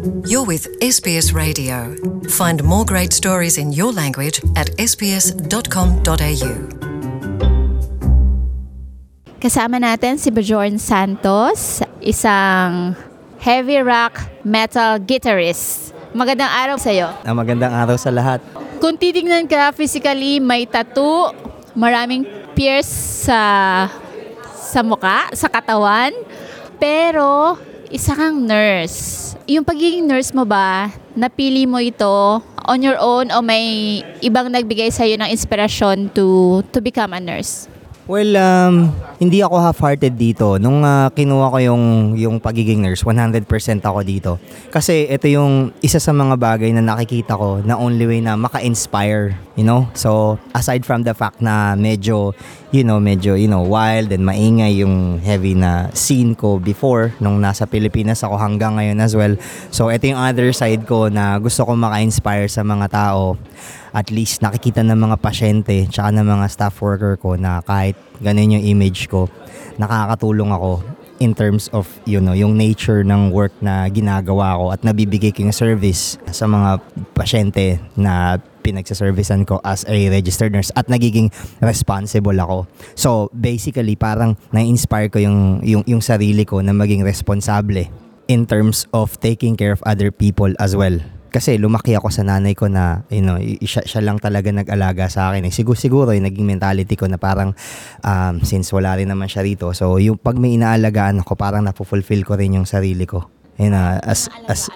You're with SBS Radio. Find more great stories in your language at sbs.com.au. Kasama natin si Bjorn Santos, isang heavy rock metal guitarist. Magandang araw sa iyo. Magandang araw sa lahat. Kung titingnan ka physically, may tattoo, maraming pierce sa mukha, sa katawan, pero isa kang nurse. Yung pagiging nurse mo ba, napili mo ito on your own o may ibang nagbigay sa'yo ng inspirasyon to become a nurse? Well, hindi ako half-hearted dito. Nung kinuha ko yung pagiging nurse, 100% ako dito. Kasi ito yung isa sa mga bagay na nakikita ko na only way na maka-inspire, you know? So, aside from the fact na medyo wild and maingay yung heavy na scene ko before nung nasa Pilipinas ako hanggang ngayon as well. So, ito yung other side ko na gusto ko maka-inspire sa mga tao. At least nakikita ng mga pasyente tsaka ng mga staff worker ko na kahit ganun yung image ko, nakakatulong ako in terms of yung nature ng work na ginagawa ko at nabibigay ko yung service sa mga pasyente na pinagsaservicean ko as a registered nurse at nagiging responsible ako. So basically parang na-inspire ko yung sarili ko na maging responsable in terms of taking care of other people as well. Kasi lumaki ako sa nanay ko na siya lang talaga nag-alaga sa akin. Siguro yung naging mentality ko na parang since wala rin naman siya rito. So yung pag may inaalagaan ako, parang napufulfill ko rin yung sarili ko. As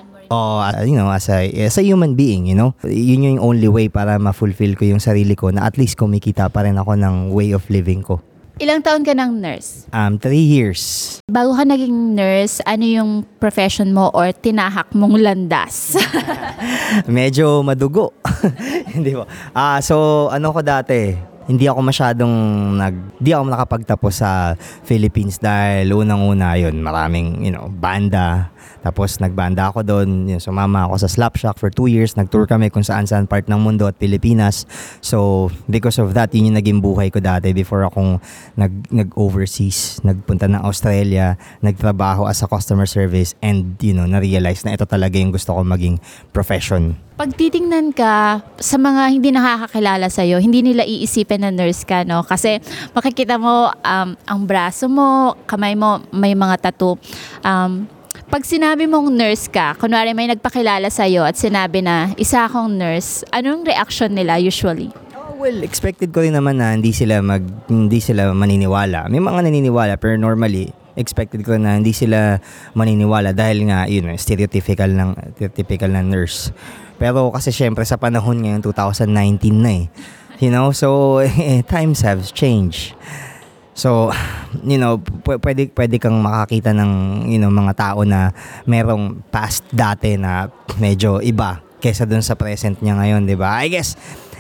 a human being, Yun yung only way para ma-fulfill ko yung sarili ko na at least kumikita pa rin ako ng way of living ko. Ilang taon ka ng nurse? 3 years. Bago ka naging nurse, ano yung profession mo or tinahak mong landas? Medyo madugo. Hindi po. So ano ko dati, hindi ako nakapagtapos sa Philippines dahil unang-una yun, maraming banda. Tapos nagbanda ako doon, sumama ako sa Slapshock for 2 years. Nag-tour kami kung saan-saan part ng mundo at Pilipinas. So because of that, yun yung naging buhay ko dati before akong nag-overseas, nagpunta ng Australia, nagtrabaho as a customer service and na-realize na ito talaga yung gusto ko maging profession. Pag titingnan ka sa mga hindi nakakakilala sa'yo, hindi nila iisipin na nurse ka, no? Kasi makikita mo ang braso mo, kamay mo, may mga tattoo. Pag sinabi mong nurse ka, kunwari may nagpakilala sa'yo at sinabi na isa akong nurse, anong reaction nila usually? Well, expected ko rin naman na hindi sila maniniwala. May mga naniniwala pero normally expected ko na hindi sila maniniwala dahil nga stereotypical na nurse. Pero kasi syempre sa panahon ngayon 2019 na so times have changed. So, pwede kang makakita ng mga tao na merong past dati na medyo iba kaysa dun sa present niya ngayon, 'di ba? I guess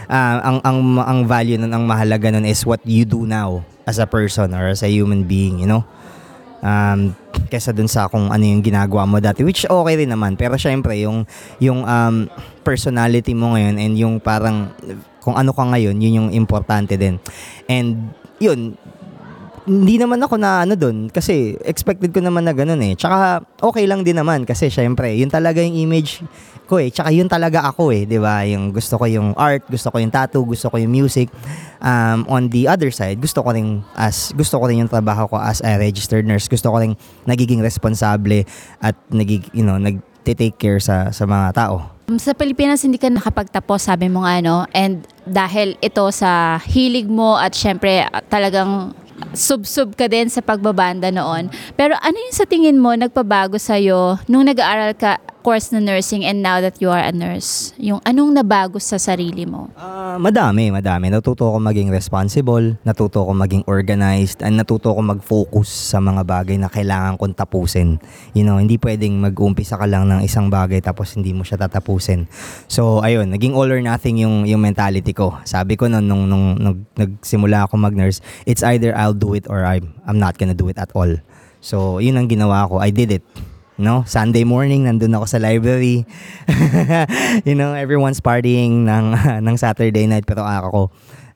ang value nun, ang mahalaga nun is what you do now as a person or as a human being, kaysa dun sa kung ano yung ginagawa mo dati, which okay rin naman, pero syempre yung personality mo ngayon and yung parang kung ano ka ngayon, yun yung importante din. And yun, hindi naman ako na doon kasi expected ko naman na ganun Tsaka okay lang din naman kasi syempre yun talaga yung image ko Tsaka yun talaga ako 'di ba? Yung gusto ko yung art, gusto ko yung tattoo, gusto ko yung music. On the other side, gusto ko rin yung trabaho ko as a registered nurse. Gusto ko rin nagiging responsable at nag-take care sa mga tao. Sa Pilipinas, hindi ka nakapagtapos, sabi mo nga, and dahil ito sa hilig mo at syempre talagang sub-sub ka din sa pagbabanda noon. Pero ano yung sa tingin mo nagpabago sa'yo nung nag-aaral ka course na nursing and now that you are a nurse? Yung anong nabago sa sarili mo? Madami. Natuto ko maging responsible, natuto ko maging organized, and natuto ko mag-focus sa mga bagay na kailangan kong tapusin. Hindi pwedeng mag-umpisa ka lang ng isang bagay tapos hindi mo siya tatapusin. So, ayun, naging all or nothing yung mentality ko. Sabi ko nung nagsimula ako mag-nurse, it's either I'll do it or I'm not gonna do it at all. So, yun ang ginawa ko. I did it. Sunday morning, nandun ako sa library. Everyone's partying ng Saturday night, pero ako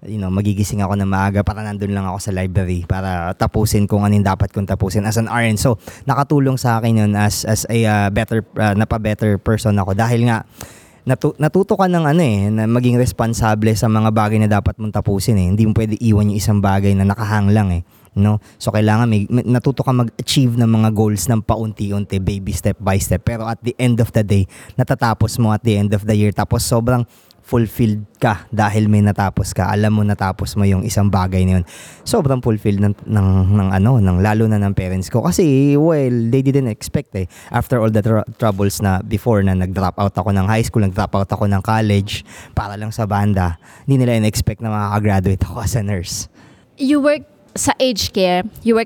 magigising ako na maaga para nandun lang ako sa library para tapusin kung anong dapat kong tapusin as an RN. So, nakatulong sa akin yun as a better person ako dahil nga natuto ka ng na maging responsable sa mga bagay na dapat mong tapusin eh. Hindi mo pwede iwan yung isang bagay na nakahang lang eh. No? So kailangan natuto ka mag-achieve ng mga goals ng paunti-unti, baby step by step. Pero at the end of the day, natatapos mo at the end of the year. Tapos sobrang fulfilled ka dahil may natapos ka. Alam mo natapos mo yung isang bagay na yun. Sobrang fulfilled ng lalo na ng parents ko. Kasi, well, they didn't expect eh. After all the troubles na before na nag-drop out ako ng high school, nag-drop out ako ng college para lang sa banda, hindi nila in-expect na makakagraduate ako as a nurse. You work sa aged care.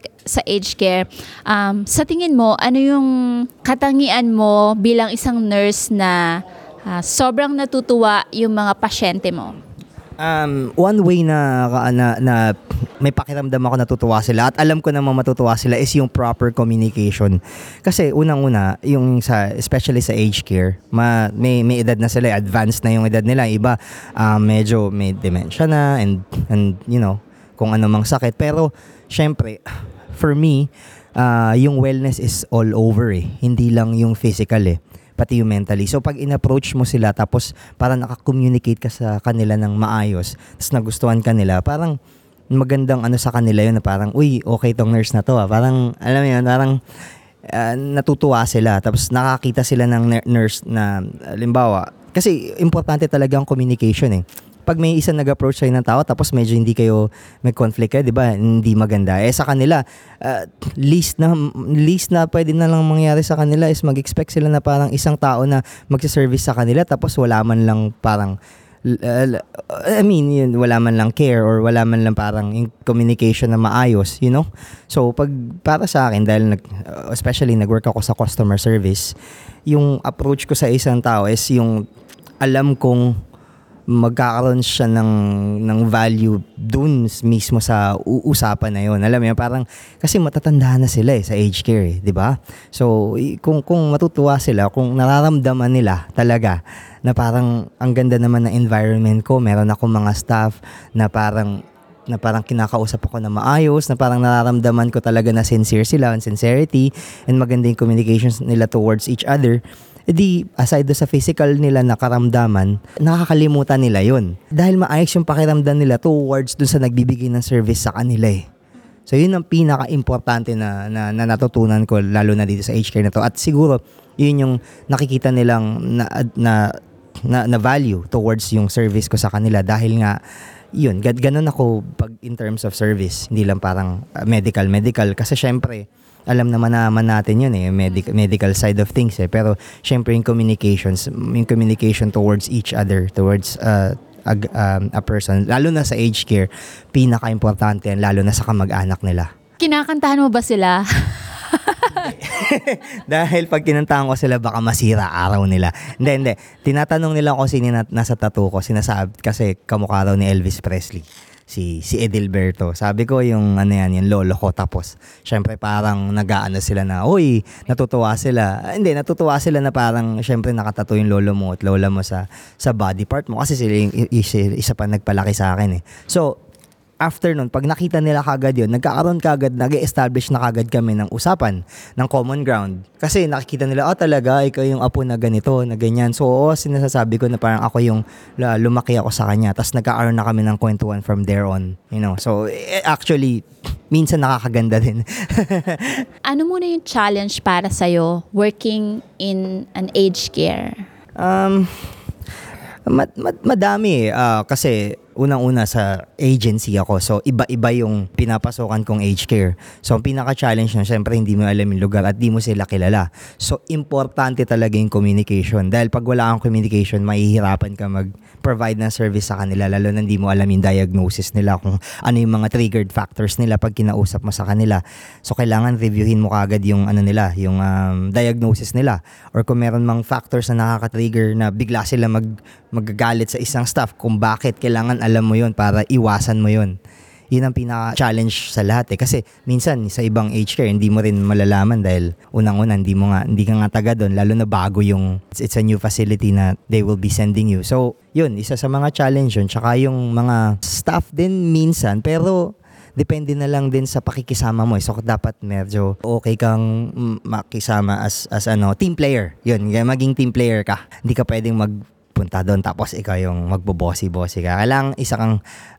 Sa tingin mo, ano yung katangian mo bilang isang nurse na sobrang natutuwa yung mga pasyente mo? One way na may pakiramdam ako natutuwa sila at alam ko namang matutuwa sila is yung proper communication. Kasi unang-una, especially sa aged care, may edad na sila, advanced na yung edad nila. Iba, medyo may dementia na and kung ano mang sakit. Pero, syempre, for me, yung wellness is all over eh. Hindi lang yung physical eh. Pati yung mentally. So, pag in-approach mo sila, tapos parang naka-communicate ka sa kanila ng maayos, tapos nagustuhan ka nila, parang magandang sa kanila yun na parang, uy, okay tong nurse na to. Parang, alam mo yun, parang natutuwa sila. Tapos nakakita sila ng nurse na, halimbawa, kasi importante talaga ang communication eh. Pag may isang nag-approach sa'yo ng tao tapos medyo hindi kayo may conflict di ba? Hindi maganda. Sa kanila, least na pwede na lang mangyari sa kanila is mag-expect sila na parang isang tao na magsiservice sa kanila tapos wala man lang parang wala man lang care or wala man lang parang communication na maayos, So, para sa akin, dahil especially nag-work ako sa customer service, yung approach ko sa isang tao is yung alam kong magkakaroon siya ng value dun mismo sa usapan na yun. Alam mo yun, parang kasi matatanda na sila sa aged care, di ba? So, kung matutuwa sila, kung nararamdaman nila talaga na parang ang ganda naman ng environment ko, meron ako mga staff na parang kinakausap ako na maayos, na parang nararamdaman ko talaga na sincere sila, and sincerity, and maganda yung communications nila towards each other, aside sa physical nila na karamdaman, nakakalimutan nila yun. Dahil maayos yung pakiramdam nila towards dun sa nagbibigay ng service sa kanila eh. So yun ang pinaka-importante na natutunan ko, lalo na dito sa aged care na to. At siguro, yun yung nakikita nilang na value towards yung service ko sa kanila dahil nga yun, ganun ako pag in terms of service, hindi lang parang medical kasi syempre alam naman natin yun medical side of things pero syempre yung communication towards each other, towards a person, lalo na sa aged care, pinaka-importante yan, lalo na sa kamag-anak nila. Kinakantahan mo ba sila? Dahil pag kinantahan ko sila, baka masira araw nila. Hindi. Tinatanong nila kung sino nasa tattoo ko. Sinasabi kasi kamukha raw ni Elvis Presley. Si Edilberto. Sabi ko yung yung lolo ko. Tapos, syempre parang nag-aano sila na, uy, natutuwa sila. Hindi, natutuwa sila na parang, syempre nakatato yung lolo mo at lola mo sa body part mo. Kasi sila yung isa pa nagpalaki sa akin eh. So, after nun, pag nakita nila kagad yun, nag-establish na kagad kami ng usapan, ng common ground. Kasi nakikita nila, talaga, ikaw yung apo na ganito, na ganyan. So, sinasasabi ko na parang ako yung lumaki ako sa kanya. Tapos nagkakaroon na kami ng kwentuhan from there on. So, actually, minsan nakakaganda din. Ano muna yung challenge para sa'yo working in an aged care? Madami kasi unang-una sa agency ako. So, iba-iba yung pinapasokan kong aged care. So, ang pinaka-challenge na, syempre, hindi mo alam yung lugar at di mo sila kilala. So, importante talaga yung communication. Dahil pag wala kang communication, mahihirapan ka mag-provide ng service sa kanila, lalo na hindi mo alam yung diagnosis nila, kung ano yung mga triggered factors nila pag kinausap mo sa kanila. So, kailangan reviewin mo kagad yung yung diagnosis nila. Or kung meron mang factors na nakaka-trigger na bigla sila magagalit sa isang staff kung bakit, kailangan alam mo yun para iwasan mo yun. yun ang pinaka-challenge sa lahat eh. Kasi minsan sa ibang aged care, hindi mo rin malalaman dahil unang-una hindi ka nga taga doon, lalo na bago it's a new facility na they will be sending you. So, yun, isa sa mga challenge yun. Tsaka yung mga staff din minsan, pero depende na lang din sa pakikisama mo. So, dapat medyo okay kang makisama as team player. Yun, maging team player ka. Hindi ka pwedeng punta doon tapos ikaw yung magbobossy-bossy ka. Kailangan isa kang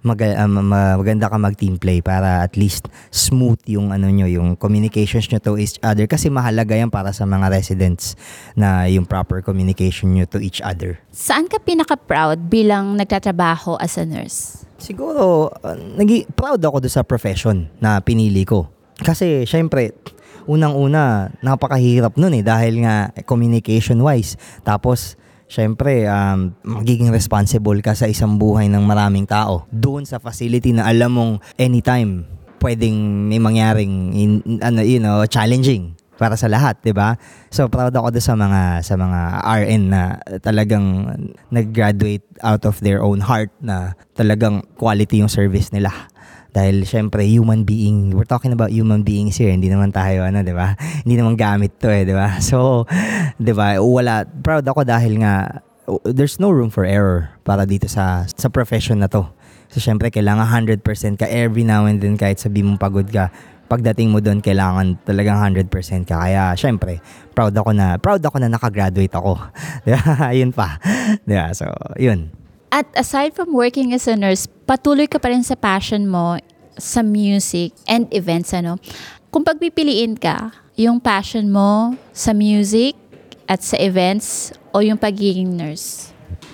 maganda ka mag-team play para at least smooth yung yung communications nyo to each other kasi mahalaga yan para sa mga residents na yung proper communication nyo to each other. Saan ka pinaka-proud bilang nagtatrabaho as a nurse? Siguro, proud ako doon sa profession na pinili ko. Kasi syempre, unang-una, napakahirap nun dahil nga communication-wise. Tapos, syempre, magiging responsible ka sa isang buhay ng maraming tao. Doon sa facility na alam mong anytime pwedeng may mangyaring challenging para sa lahat, 'di ba? So proud ako doon sa mga RN na talagang nag-graduate out of their own heart na talagang quality yung service nila. Dahil syempre we're talking about human beings here. Hindi naman tayo 'di ba? Hindi naman gamit 'to 'di ba? So, 'di ba? Proud ako dahil nga there's no room for error para dito sa profession na 'to. So syempre kailangan 100% ka every now and then kahit sabihin mong pagod ka. Pagdating mo doon kailangan talagang 100% ka. Kaya syempre, proud ako na nakagraduate ako. 'Di ba? Yun pa. 'Di ba? So, yun. At aside from working as a nurse, patuloy ka pa rin sa passion mo sa music and events, Kung pagpipiliin ka, yung passion mo sa music at sa events o yung pagiging nurse?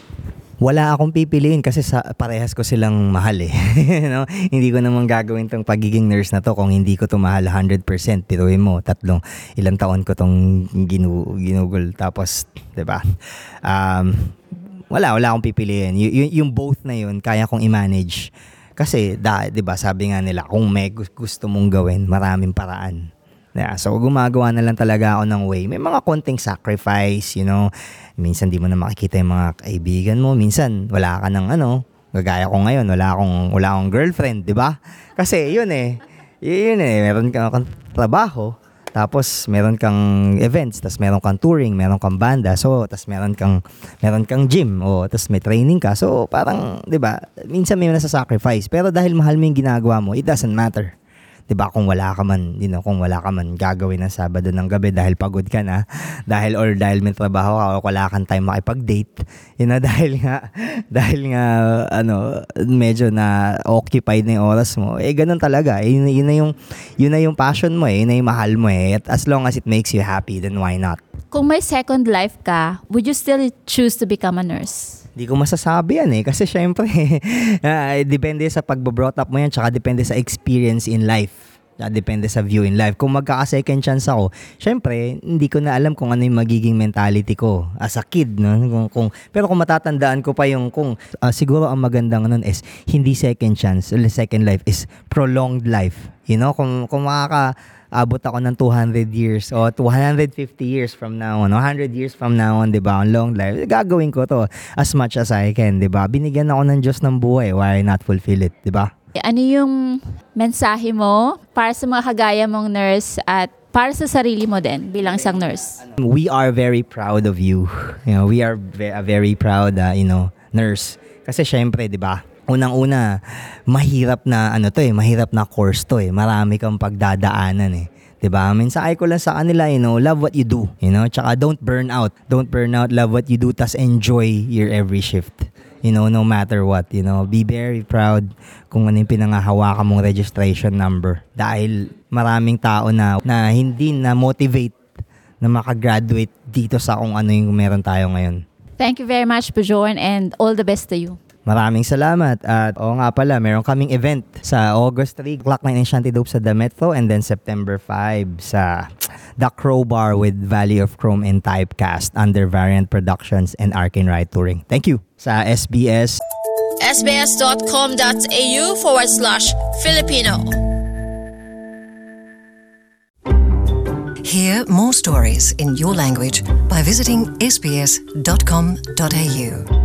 Wala akong pipiliin kasi parehas ko silang mahal eh. Hindi ko naman gagawin tong pagiging nurse na to kung hindi ko to mahal 100%. Piruin mo, ilang taon ko tong ginugol. Tapos, 'di ba? Wala akong pipiliin. Yung both na yun, kaya kong i-manage. Kasi, 'di ba, sabi nga nila, kung may gusto mong gawin, maraming paraan. Yeah, so, gumagawa na lang talaga ako ng way. May mga konting sacrifice, Minsan, di mo na makikita yung mga kaibigan mo. Minsan, wala ka ng gagaya ko ngayon, wala akong girlfriend, di ba? Kasi, yun meron kang trabaho. Tapos meron kang events, tapos meron kang touring, meron kang banda, so tapos meron kang gym, tapos may training ka. So parang, 'di ba? Minsan may nasa-sacrifice, pero dahil mahal mo 'yung ginagawa mo, it doesn't matter. 'Di ba? Kung wala ka man gagawin ng Sabado ng gabi dahil pagod ka na, dahil may trabaho ka o wala kang time makipag-date, dahil nga medyo na occupied na 'yung oras mo. Ganun talaga. Yun na yung passion mo yun na yung mahal mo At as long as it makes you happy, then why not? Kung may second life ka, would you still choose to become a nurse? Hindi ko masasabi yan kasi syempre depende sa pagbo-brought up mo yan, tsaka depende sa experience in life, depende sa view in life. Kung magkaka-second chance ako, syempre hindi ko na alam kung ano yung magiging mentality ko as a kid, pero kung matatandaan ko pa siguro ang magandang is hindi second chance, second life is prolonged life. Kung abot ako ng 200 years o 250 years from now on, 100 years from now on, 'di ba? Ang long life, gagawin ko to as much as I can, 'di ba? Binigyan ako ng Diyos ng buhay, why not fulfill it, 'di ba? Ano yung mensahe mo para sa mga kagaya mong nurse at para sa sarili mo din bilang isang nurse? We are very proud of you. We are a very proud nurse. Kasi syempre, 'di ba? Unang-una, mahirap na mahirap na course to Marami kang pagdadaanan 'Di ba? Mensahe ko lang sa kanila, love what you do, tsaka don't burn out. Don't burn out, love what you do, tas enjoy your every shift. No matter what, be very proud kung ano yung pinangahawakan mong registration number. Dahil maraming tao na hindi na motivate na makagraduate dito sa kung ano yung meron tayo ngayon. Thank you very much, Bjorn, and all the best to you. Maraming salamat. At nga pala, meron kaming event sa August 3, Clock 9 Enchanted Hope sa The Metro, and then September 5 sa The Crowbar with Valley of Chrome and Typecast under Variant Productions and Arkin Ride Touring. Thank you sa SBS. sbs.com.au/Filipino. Hear more stories in your language by visiting sbs.com.au.